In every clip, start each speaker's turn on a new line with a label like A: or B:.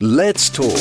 A: Let's talk.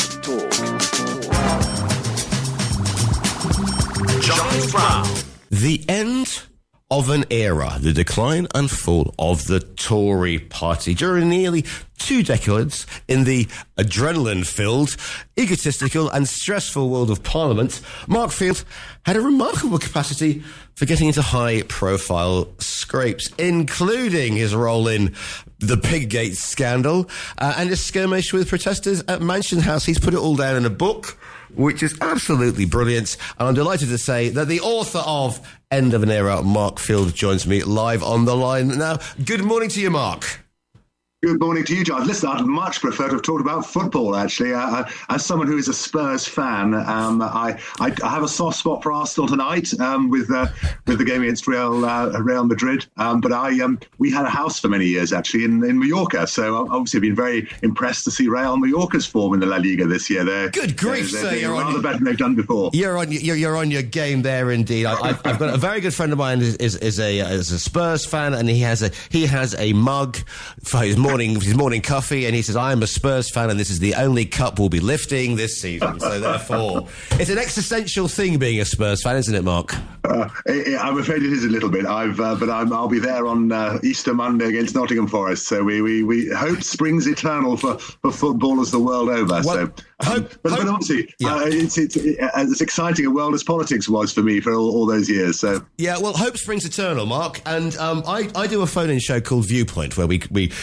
B: Giles Brown.
C: The end of an era, the decline and fall of the Tory party. During nearly 2 decades in the adrenaline-filled, egotistical and stressful world of Parliament, Mark Field had a remarkable capacity for getting into high-profile scrapes, including his role in the Piggate scandal and a skirmish with protesters at Mansion House. He's put it all down in a book, which is absolutely brilliant. And I'm delighted to say that the author of End of an Era, Mark Field, joins me live on the line now. Good morning to you, Mark.
D: Good morning to you, John. Listen, I'd much prefer to have talked about football, actually. As someone who is a Spurs fan, I have a soft spot for Arsenal tonight with the game against Real Madrid. But we had a house for many years, actually, in Mallorca. So obviously I've been very impressed to see Real Mallorca's form in the La Liga this year.
C: Good grief, sir.
D: You're rather better than they've done before.
C: You're on your game there, indeed. I've got a very good friend of mine is a Spurs fan, and he has a mug for his morning coffee, and he says, "I'm a Spurs fan, and this is the only cup we'll be lifting this season." So therefore, it's an existential thing being a Spurs fan, isn't it, Mark?
D: I'm afraid it is a little bit. I'll be there on Easter Monday against Nottingham Forest. So we hope springs eternal for footballers the world over.
C: Well,
D: but obviously, it's as exciting a world as politics was for me for all those years. So
C: yeah, well, hope springs eternal, Mark. And I do a phone-in show called Viewpoint, where we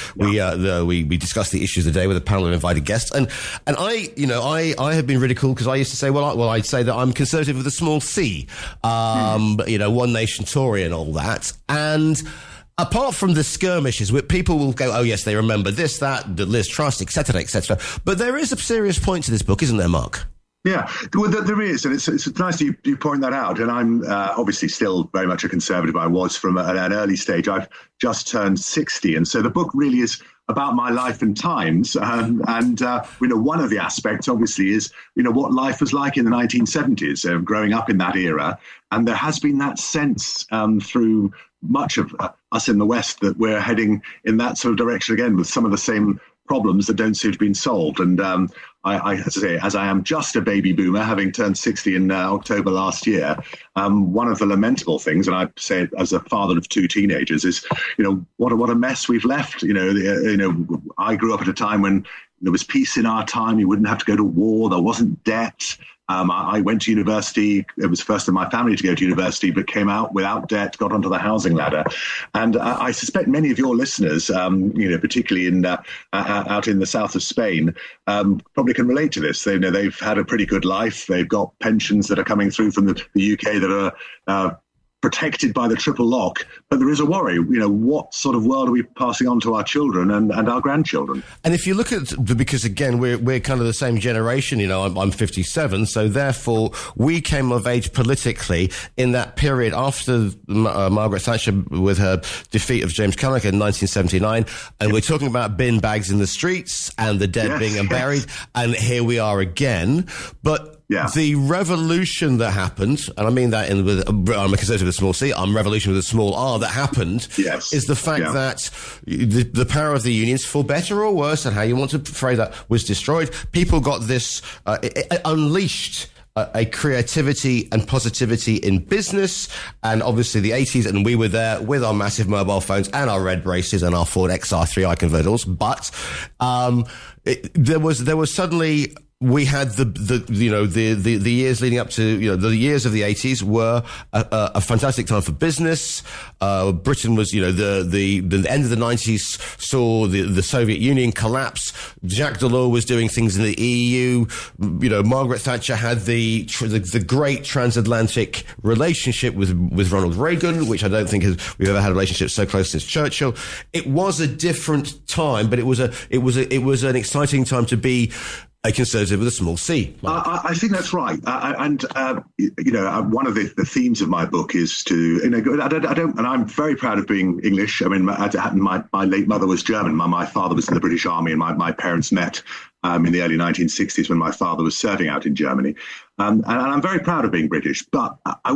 C: discuss the issues of the day with a panel of invited guests. And I have been ridiculed because I used to say, I'd say that I'm conservative with a small c, one nation Tory and all that. And apart from the skirmishes, where people will go, oh yes, they remember this, that, the Liz Truss, etc., etc. But there is a serious point to this book, isn't there, Mark?
D: Yeah, well, there is, and it's nice you point that out. And I'm obviously still very much a conservative. I was from an early stage. I've just turned 60, and so the book really is about my life and times. And one of the aspects, obviously, is what life was like in the 1970s, growing up in that era. And there has been that sense through much of us in the West that we're heading in that sort of direction again, with some of the same problems that don't seem to have been solved. And as I am just a baby boomer, having turned 60 in October last year, one of the lamentable things, and I say it as a father of 2 teenagers, is what a mess we've left. I grew up at a time when there was peace in our time. You wouldn't have to go to war. There wasn't debt. I went to university. It was first in my family to go to university, but came out without debt, got onto the housing ladder. And I suspect many of your listeners, particularly out in the south of Spain, probably can relate to this. They've had a pretty good life. They've got pensions that are coming through from the UK that are protected by the triple lock, but there is a worry. What sort of world are we passing on to our children and our grandchildren?
C: And if you look at, because again, we're kind of the same generation. I'm 57, so therefore we came of age politically in that period after Margaret Thatcher with her defeat of James Callaghan in 1979, and we're talking about bin bags in the streets and the dead being unburied, and here we are again. But the revolution that happened, and I mean that I'm a conservative with a small c, I'm revolution with a small r, that happened, is the fact that the power of the unions, for better or worse, and how you want to phrase that, was destroyed. People got this, it unleashed a creativity and positivity in business, and obviously the 80s, and we were there with our massive mobile phones and our red braces and our Ford XR3i convertibles. But there was suddenly, we had the years leading up to, the years of the 80s were a fantastic time for business. Britain was, the end of the 90s saw the Soviet Union collapse. Jacques Delors was doing things in the EU. Margaret Thatcher had the great transatlantic relationship with Ronald Reagan, which I don't think we've ever had a relationship so close since Churchill. It was a different time, but it was an exciting time to be a conservative with a small c.
D: I think that's right. One of the themes of my book is to, and I'm very proud of being English. I mean, my late mother was German. My father was in the British Army, and my parents met in the early 1960s when my father was serving out in Germany. And I'm very proud of being British. But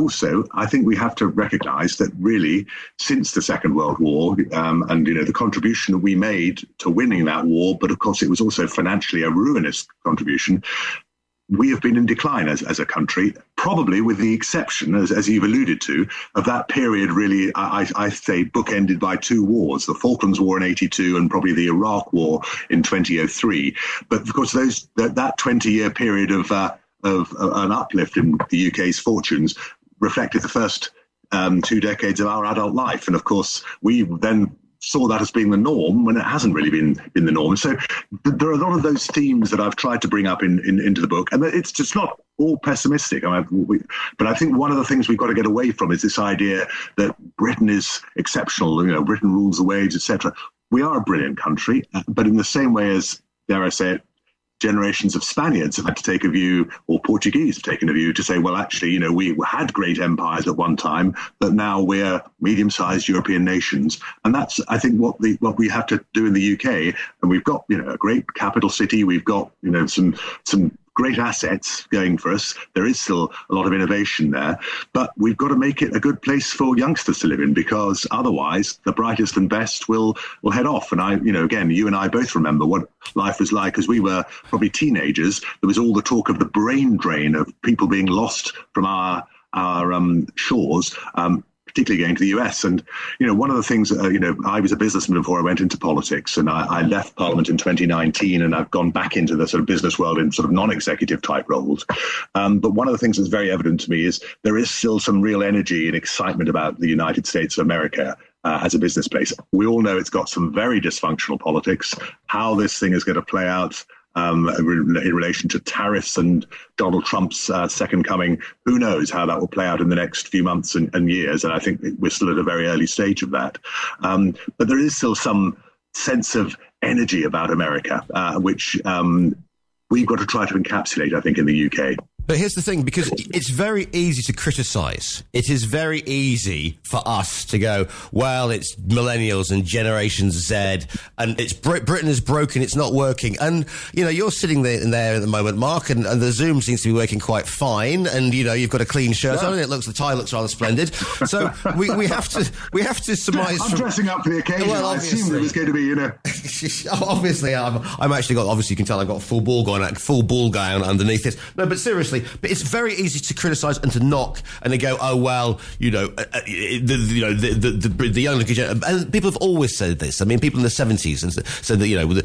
D: I think we have to recognise that really, since the Second World War, and the contribution that we made to winning that war, but of course it was also financially a ruinous contribution, we have been in decline as a country, probably with the exception, as you've alluded to, of that period really, I say, bookended by two wars, the Falklands War in 82 and probably the Iraq War in 2003. But of course, that 20-year period of an uplift in the UK's fortunes reflected the first 2 decades of our adult life. And of course, we then saw that as being the norm when it hasn't really been the norm. So there are a lot of those themes that I've tried to bring up into the book, and it's just not all pessimistic. But I think one of the things we've got to get away from is this idea that Britain is exceptional, Britain rules the waves, etc. We are a brilliant country, but in the same way as, dare I say it, generations of Spaniards have had to take a view, or Portuguese have taken a view to say, well, actually, we had great empires at one time, but now we're medium-sized European nations. And that's, I think, what we have to do in the UK. And we've got, a great capital city. We've got, some great assets going for us. There is still a lot of innovation there, but we've got to make it a good place for youngsters to live in, because otherwise the brightest and best will head off. And again, you and I both remember what life was like as we were probably teenagers. There was all the talk of the brain drain of people being lost from our shores, particularly going to the US. And, one of the things, I was a businessman before I went into politics, and I left Parliament in 2019, and I've gone back into the sort of business world in sort of non-executive type roles. But one of the things that's very evident to me is there is still some real energy and excitement about the United States of America as a business place. We all know it's got some very dysfunctional politics. How this thing is going to play out in relation to tariffs and Donald Trump's second coming, who knows how that will play out in the next few months and years. And I think we're still at a very early stage of that. But there is still some sense of energy about America, which we've got to try to encapsulate, I think, in the UK.
C: But here's the thing, because it's very easy to criticise. It is very easy for us to go, well, it's millennials and Generation Z, and it's Britain is broken, it's not working. And, you're sitting there at the moment, Mark, and the Zoom seems to be working quite fine, and, you've got a clean shirt on, and the tie looks rather splendid. So we have to surmise...
D: I'm dressing up for the occasion. Well, I assumed it was going to be,
C: Obviously, I'm actually got, obviously you can tell I've got full ball gown underneath this. No, but seriously, but it's very easy to criticise and to knock and to go, oh well, the younger generation. And people have always said this. I mean, people in the 70s and said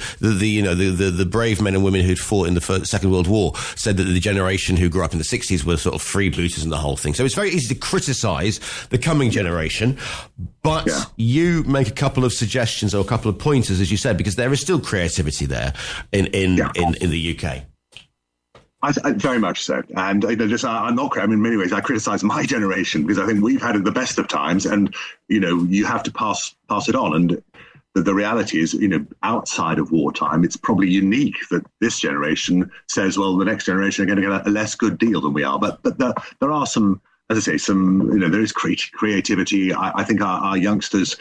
C: that the brave men and women who'd fought in the Second World War said that the generation who grew up in the 60s were sort of freebooters and the whole thing. So it's very easy to criticise the coming generation, but you make a couple of suggestions or a couple of pointers, as you said, because there is still creativity there in the UK.
D: I very much so. And I'm not, in many ways, I criticise my generation because I think we've had it the best of times, and, you have to pass it on. And the reality is, outside of wartime, it's probably unique that this generation says, well, the next generation are going to get a less good deal than we are. But there are some, as I say, there is creativity. I think our youngsters,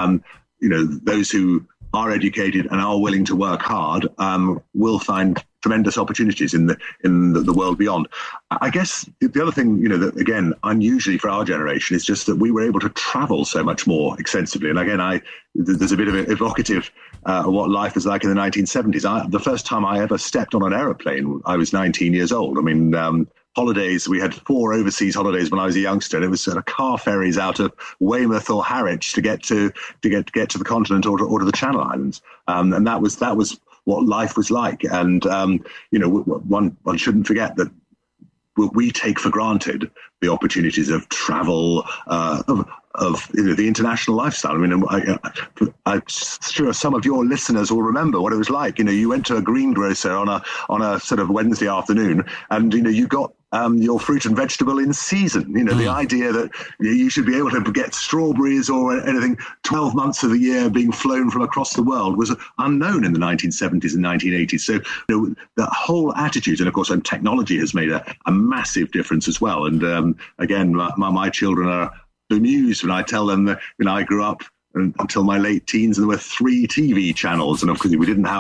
D: those who are educated and are willing to work hard, will find tremendous opportunities in the world beyond. I guess the other thing, that again, unusually for our generation, is just that we were able to travel so much more extensively. And again, there's a bit of an evocative what life was like in the 1970s. The first time I ever stepped on an aeroplane, I was 19 years old. I mean, holidays, we had 4 overseas holidays when I was a youngster, and it was sort of car ferries out of Weymouth or Harwich to get to the continent or to the Channel Islands, and that was what life was like. And one shouldn't forget that we take for granted the opportunities of travel, of the international lifestyle. I mean, I'm sure some of your listeners will remember what it was like. You went to a greengrocer on a sort of Wednesday afternoon, and you got your fruit and vegetable in season. The idea that you should be able to get strawberries or anything 12 months of the year being flown from across the world was unknown in the 1970s and 1980s. So the whole attitude, and of course, technology has made a massive difference as well. And again, my children are bemused when I tell them that I grew up until my late teens and there were 3 TV channels, and of course we didn't have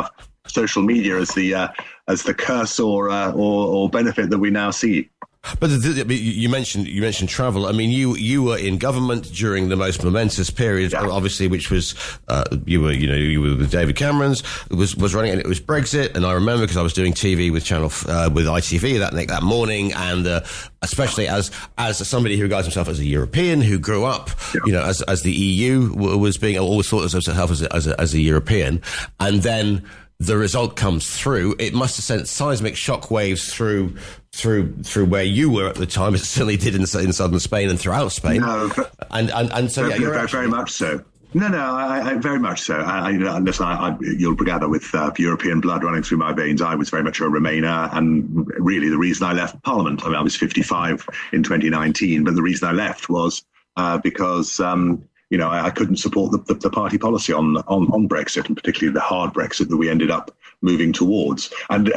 D: social media as the curse or benefit that we now see.
C: But you mentioned travel. I mean, you were in government during the most momentous period, obviously, which was you were with David Cameron's was running, and it was Brexit. And I remember because I was doing TV with with ITV that morning, and especially as somebody who regards himself as a European who grew up, as the EU was being always thought of himself as a European, and then the result comes through. It must have sent seismic shockwaves through where you were at the time. It certainly did in southern Spain and throughout Spain.
D: No,
C: and so
D: very much so. No, I very much so. Listen, you'll gather with European blood running through my veins, I was very much a Remainer, and really the reason I left Parliament, I mean, I was 55 in 2019, but the reason I left was because I couldn't support the party policy on Brexit, and particularly the hard Brexit that we ended up moving towards. And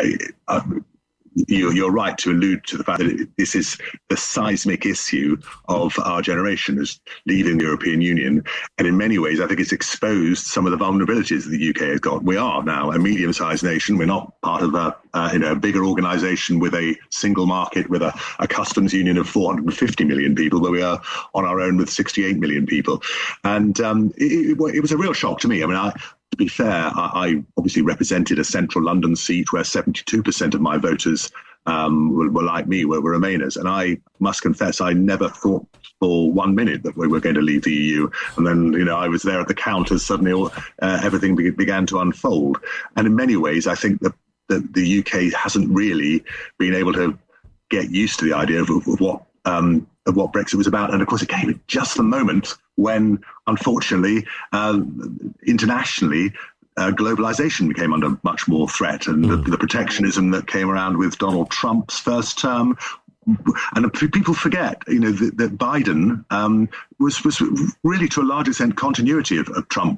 D: you're right to allude to the fact that this is the seismic issue of our generation, is leaving the European Union. And in many ways, I think it's exposed some of the vulnerabilities that the UK has got. We are now a medium-sized nation. We're not part of a bigger organisation with a single market, with a customs union of 450 million people, but we are on our own with 68 million people. And it was a real shock to me. I mean, to be fair, I obviously represented a central London seat where 72% of my voters were like me, were Remainers. And I must confess, I never thought for 1 minute that we were going to leave the EU. And then, I was there at the count as suddenly everything began to unfold. And in many ways, I think that the UK hasn't really been able to get used to the idea of what Brexit was about. And of course, it came at just the moment when, unfortunately, internationally, globalization became under much more threat, and the protectionism that came around with Donald Trump's first term. And people forget, that Biden was really, to a large extent, continuity of Trump,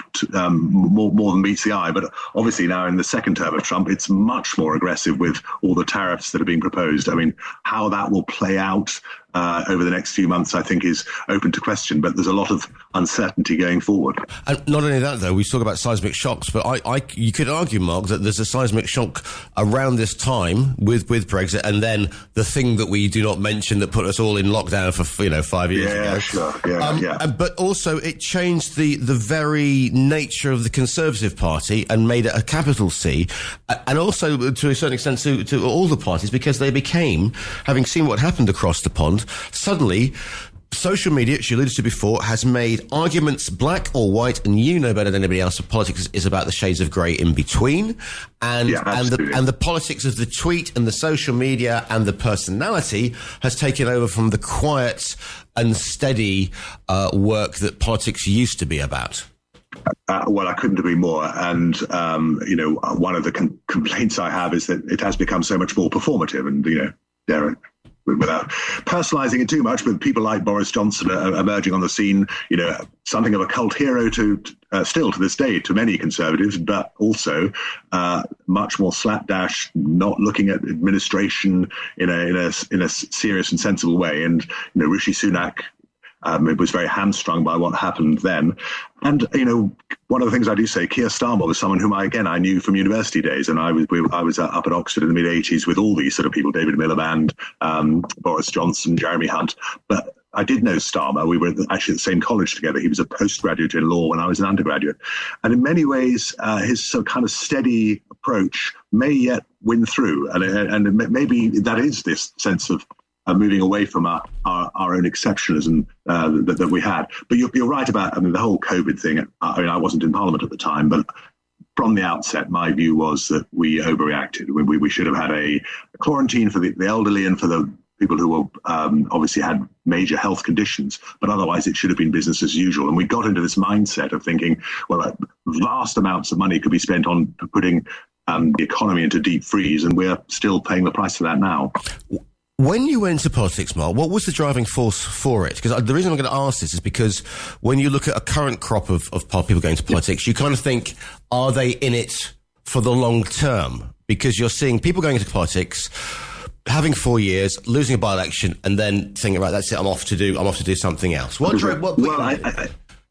D: more than meets the eye. But obviously now in the second term of Trump, it's much more aggressive with all the tariffs that are being proposed. I mean, how that will play out over the next few months, I think, is open to question. But there's a lot of uncertainty going forward.
C: And not only that, though, we talk about seismic shocks, but you could argue, Mark, that there's a seismic shock around this time with Brexit, and then the thing that we do not mention that put us all in lockdown for 5 years ago.
D: Yeah, sure.
C: But also it changed the very nature of the Conservative Party and made it a capital C, and also to a certain extent to all the parties, because they became, having seen what happened across the pond, suddenly social media, which you alluded to before, has made arguments black or white, and you know better than anybody else that politics is about the shades of grey in between, and the politics of the tweet and the social media and the personality has taken over from the quiet and steady work that politics used to be about.
D: Well, I couldn't agree more. And, one of the complaints I have is that it has become so much more performative, and, without personalising it too much, but people like Boris Johnson are emerging on the scene, something of a cult hero still to this day to many Conservatives, but also much more slapdash, not looking at administration in a serious and sensible way. And Rishi Sunak was very hamstrung by what happened then. And, one of the things I do say, Keir Starmer was someone whom I knew from university days. And I was up at Oxford in the mid-'80s with all these sort of people, David Miliband, Boris Johnson, Jeremy Hunt. But I did know Starmer. We were actually at the same college together. He was a postgraduate in law when I was an undergraduate. And in many ways, his sort of kind of steady approach may yet win through. And maybe that is this sense of moving away from our own exceptionalism that we had. But you're right about, the whole COVID thing. I wasn't in Parliament at the time, but from the outset, my view was that we overreacted. We should have had a quarantine for the elderly and for the people who were obviously had major health conditions, but otherwise it should have been business as usual. And we got into this mindset of thinking, well, vast amounts of money could be spent on putting the economy into deep freeze, and we're still paying the price for that now.
C: When you went into politics, Mark, what was the driving force for it? Because the reason I'm going to ask this is because when you look at a current crop of people going to politics, you kind of think, are they in it for the long term? Because you're seeing people going into politics, having 4 years, losing a by-election, and then thinking, right, that's it, I'm off to do something else.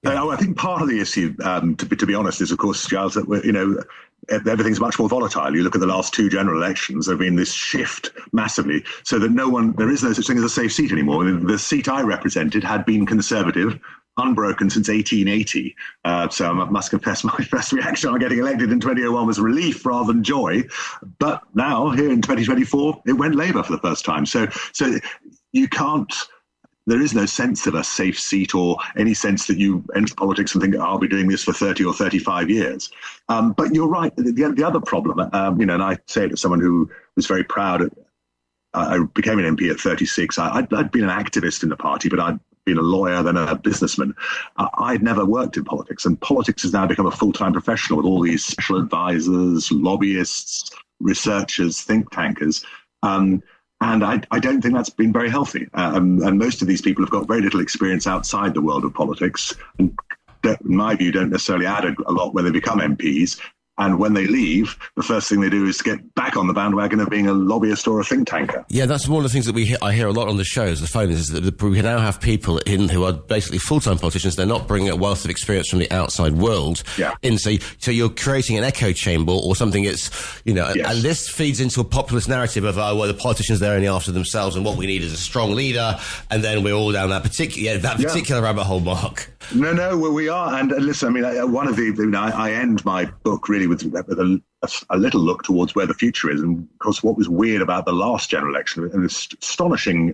D: I think part of the issue, to be honest, is, of course, Giles, that everything's much more volatile. You look at the last two general elections, there have been this shift massively, so that there is no such thing as a safe seat anymore. The seat I represented had been Conservative, unbroken since 1880. So I must confess my first reaction on getting elected in 2001 was relief rather than joy. But now, here in 2024, it went Labour for the first time. So you can't... There is no sense of a safe seat or any sense that you enter politics and think, I'll be doing this for 30 or 35 years. But you're right. The other problem, and I say it as someone who was very proud. I became an MP at 36. I'd been an activist in the party, but I'd been a lawyer, then a businessman. I'd never worked in politics, and politics has now become a full-time professional with all these special advisors, lobbyists, researchers, think tankers. And I don't think that's been very healthy. And most of these people have got very little experience outside the world of politics, and in my view, don't necessarily add a lot when they become MPs. And when they leave, the first thing they do is get back on the bandwagon of being a lobbyist or a think tanker.
C: Yeah, that's one of the things that I hear a lot on the shows, the phone, is that we now have people in who are basically full-time politicians. They're not bringing a wealth of experience from the outside world.
D: Yeah.
C: So you're creating an echo chamber or something that's,
D: Yes.
C: and this feeds into a populist narrative of, the politicians, they're only after themselves, and what we need is a strong leader, and then we're all down that particular rabbit hole, Mark.
D: No, well, we are. And listen, I mean, one of I end my book really with a little look towards where the future is. And of course, what was weird about the last general election, and this astonishing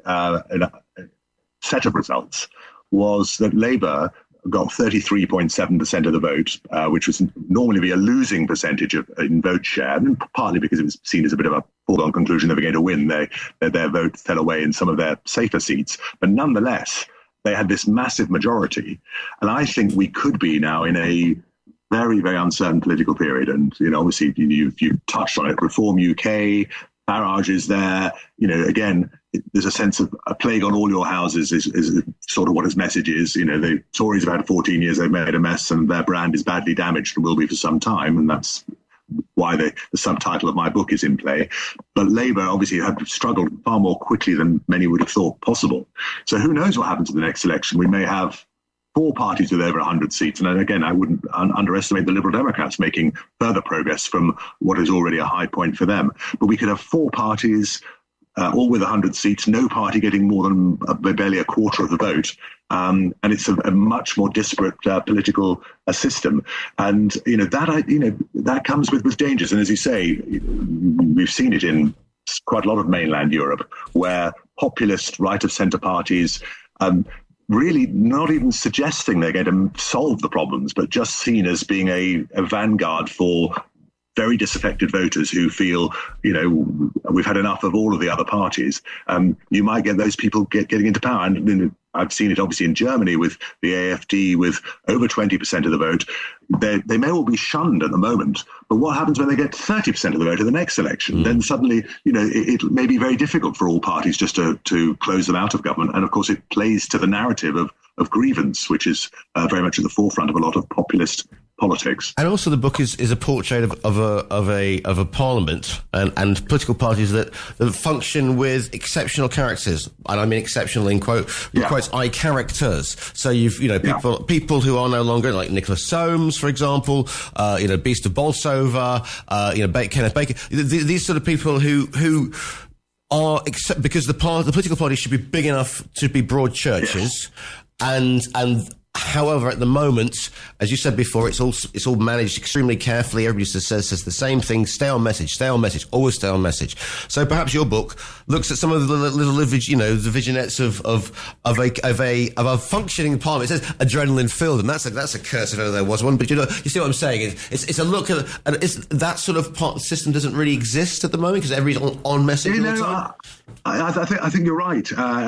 D: set of results, was that Labour got 33.7% of the vote, which was normally be a losing percentage in vote share, and partly because it was seen as a bit of a foregone conclusion they were going to win. Their vote fell away in some of their safer seats. But nonetheless, they had this massive majority. And I think we could be now in a very, very uncertain political period. And, obviously, you've touched on it. Reform UK, Farage is there. Again, there's a sense of a plague on all your houses is sort of what his message is. The Tories have had 14 years, they've made a mess, and their brand is badly damaged and will be for some time. And that's why the subtitle of my book is in play. But Labour obviously have struggled far more quickly than many would have thought possible. So who knows what happens in the next election? We may have 4 parties with over 100 seats. And again, I wouldn't underestimate the Liberal Democrats making further progress from what is already a high point for them. But we could have 4 parties, all with 100 seats, no party getting more than barely a quarter of the vote. And it's a much more disparate political system. And, that comes with dangers. And as you say, we've seen it in quite a lot of mainland Europe, where populist right-of-centre parties really not even suggesting they're going to solve the problems, but just seen as being a vanguard for very disaffected voters who feel, we've had enough of all of the other parties. You might get those people getting into power. And I've seen it obviously in Germany with the AfD with over 20% of the vote. They may all be shunned at the moment, but what happens when they get 30% of the vote in the next election? Then suddenly, it may be very difficult for all parties just to close them out of government. And of course, it plays to the narrative of grievance, which is very much at the forefront of a lot of populist politics.
C: And also the book is a portrait of a parliament and political parties that function with exceptional characters. And I mean exceptional in quotes, I characters. So you've, people who are no longer like Nicholas Soames, for example, Beast of Bolsover, Kenneth Baker, these sort of people who are, because the political parties should be big enough to be broad churches. Yes. And however, at the moment, as you said before, it's all managed extremely carefully. Everybody says the same thing: stay on message, always stay on message. So perhaps your book looks at some of the little, the vignettes of a functioning parliament. It says adrenaline filled, and that's a curse if ever there was one. But you see what I'm saying? It's a look at, and that sort of system doesn't really exist at the moment because everybody's on message all the time.
D: I think you're right,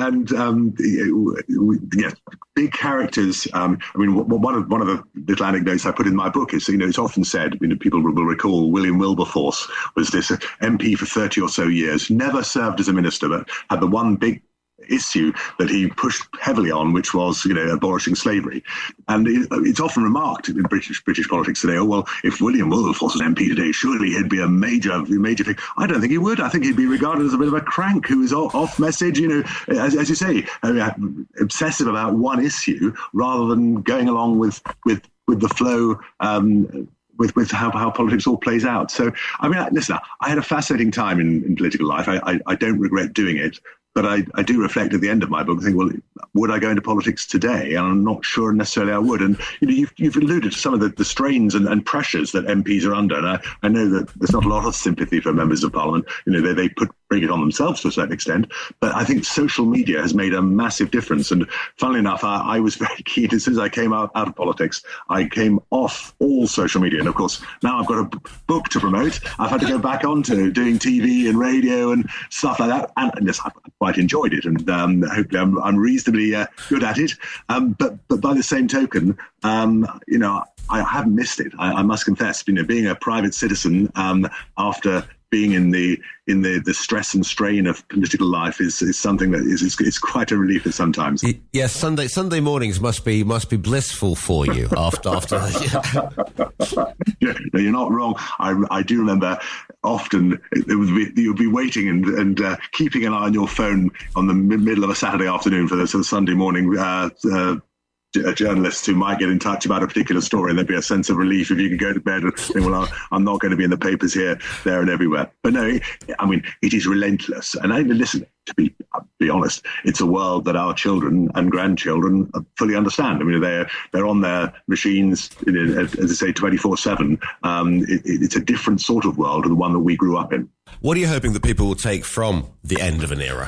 D: big characters. One of the little anecdotes I put in my book is, it's often said, people will recall William Wilberforce was this MP for 30 or so years, never served as a minister, but had the one big issue that he pushed heavily on, which was, abolishing slavery. And it's often remarked in British politics today, oh, well, if William Wilberforce was MP today, surely he'd be a major thing. I don't think he would. I think he'd be regarded as a bit of a crank who is off message, as you say, obsessive about one issue rather than going along with the flow, with how politics all plays out. So, I mean, listen, I had a fascinating time in political life. I don't regret doing it. But I do reflect at the end of my book and think, well, would I go into politics today? And I'm not sure necessarily I would. And you've alluded to some of the strains and pressures that MPs are under. And I know that there's not a lot of sympathy for members of Parliament. They bring it on themselves to a certain extent. But I think social media has made a massive difference. And funnily enough, I was very keen. As soon as I came out of politics, I came off all social media. And of course, now I've got a book to promote. I've had to go back onto doing TV and radio and stuff like that. And yes, I've quite enjoyed it. And hopefully I'm reasonably good at it. But by the same token, I haven't missed it. I must confess, being a private citizen after being in the stress and strain of political life is something that is quite a relief at sometimes.
C: Yes, Sunday mornings must be blissful for you after.
D: Yeah, no, you're not wrong. I do remember often you'd be waiting and keeping an eye on your phone on the middle of a Saturday afternoon for the Sunday morning journalists who might get in touch about a particular story, and there'd be a sense of relief if you could go to bed and think, well, I'm not going to be in the papers here, there and everywhere. But no, I mean, it is relentless. And listen, to be honest, it's a world that our children and grandchildren fully understand. I mean, they're on their machines, as I say, 24/7. It's a different sort of world to the one that we grew up in.
C: What are you hoping that people will take from The End of an Era?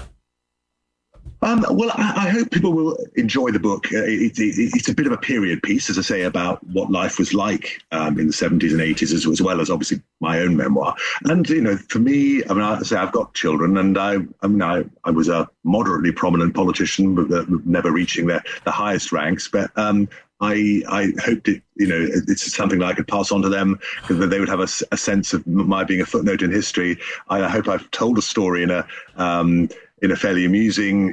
D: Well, I hope people will enjoy the book. It's a bit of a period piece, as I say, about what life was like in the 70s and 80s, as well as obviously my own memoir. And, for me, I mean, I say I've got children, and I was a moderately prominent politician, but never reaching the highest ranks. But I hoped it's something that I could pass on to them, that they would have a sense of my being a footnote in history. I hope I've told a story in a fairly amusing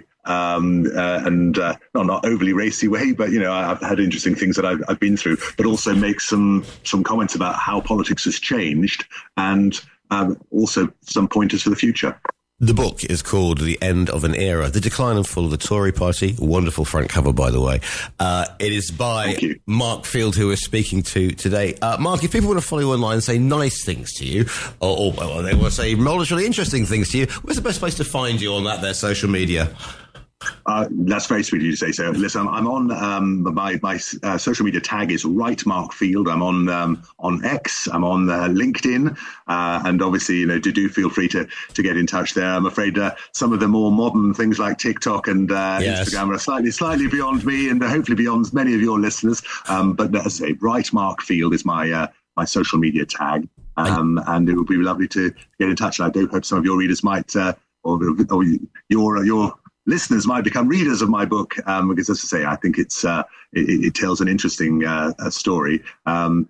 D: and not overly racy way, but I've had interesting things that I've been through, but also make some comments about how politics has changed, and also some pointers for the future.
C: The book is called The End of an Era, The Decline and Fall of the Tory Party. Wonderful front cover, by the way. It is by Mark Field, who we're speaking to today. Mark, if people want to follow you online and say nice things to you, or they want to say really interesting things to you, where's the best place to find you on their social media?
D: That's very sweet of you to say so. Listen, I'm on my social media tag is Right Mark Field. I'm on X. I'm on LinkedIn, and obviously, do feel free to get in touch there. I'm afraid some of the more modern things like TikTok and Instagram are slightly beyond me, and hopefully beyond many of your listeners. But as I say, Right Mark Field is my social media tag, and it would be lovely to get in touch. And I do hope some of your readers might, or your listeners might become readers of my book, because, as I say, I think it tells an interesting story. I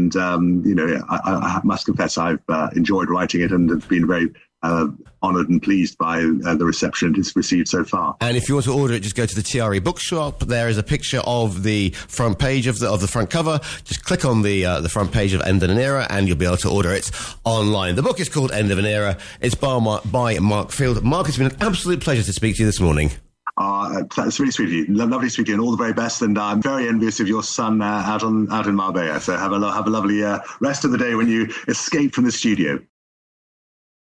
D: must confess I've enjoyed writing it and have been very honoured and pleased by the reception it's received so far.
C: And if you want to order it, just go to the TRE bookshop. There is a picture of the front page of the front cover. Just click on the front page of End of an Era, and you'll be able to order it online. The book is called End of an Era. It's by Mark Field. Mark, it's been an absolute pleasure to speak to you this morning.
D: That's really sweet of you. Lovely to speak to you, and all the very best. And I'm very envious of your son out in Marbella. So have a lovely rest of the day when you escape from the studio.